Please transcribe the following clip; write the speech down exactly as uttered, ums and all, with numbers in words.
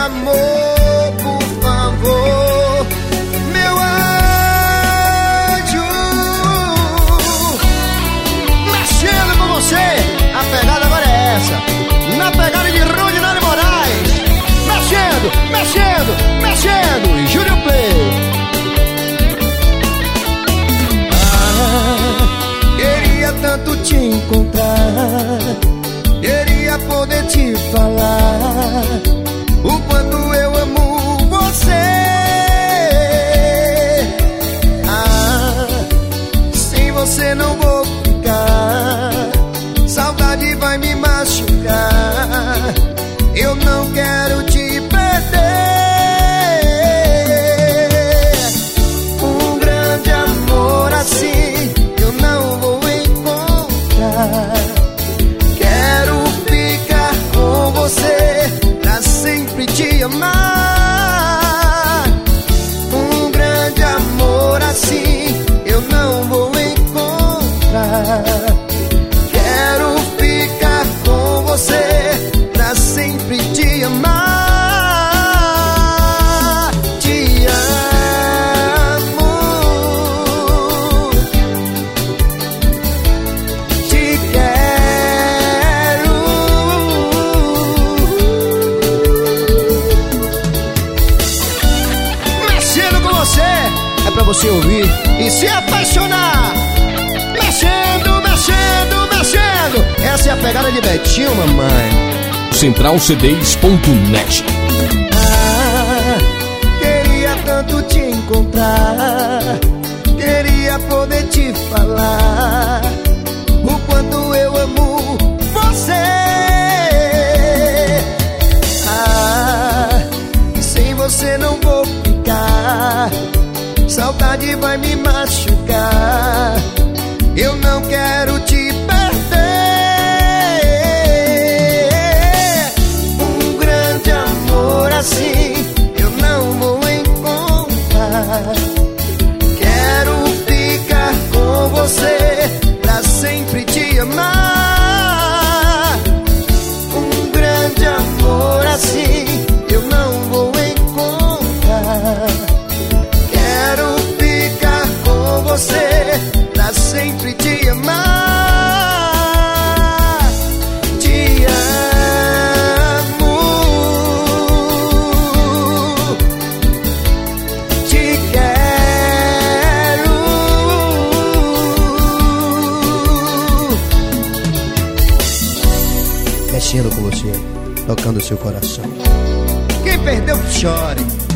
amor, por favor, meu anjo. Mexendo com você, a pegada agora é essa. Na pegada de Rondinelli Moraes. Mexendo, mexendo, mexendo. E Júlio Play. Ah, queria tanto te encontrar, queria poder te falar o quanto eu amo você. Ah, sem você não vou ficar, saudade vai me machucar. Eu não quero te perder. Um grande amor assim eu não vou encontrar. Quero ficar com você pra sempre te amar. Um grande amor assim eu não vou encontrar. Quero ficar com você pra sempre te amar. Te amo, te quero. Mexendo com você é pra você ouvir e se apaixonar. Mexendo, mexendo, mexendo. Essa é a pegada de Betinho, mamãe. Central C Ds ponto net. Ah, queria tanto te encontrar, queria poder te falar o quanto eu amo você. Ah, sem você não vou ficar, saudade vai me machucar. Eu não quero te perder. Assim eu não vou encontrar. Quero ficar com você pra sempre te amar. Um grande amor assim eu não vou encontrar. Quero ficar com você pra sempre te amar. Te amo, mexendo com você, tocando seu coração. Quem perdeu que chore.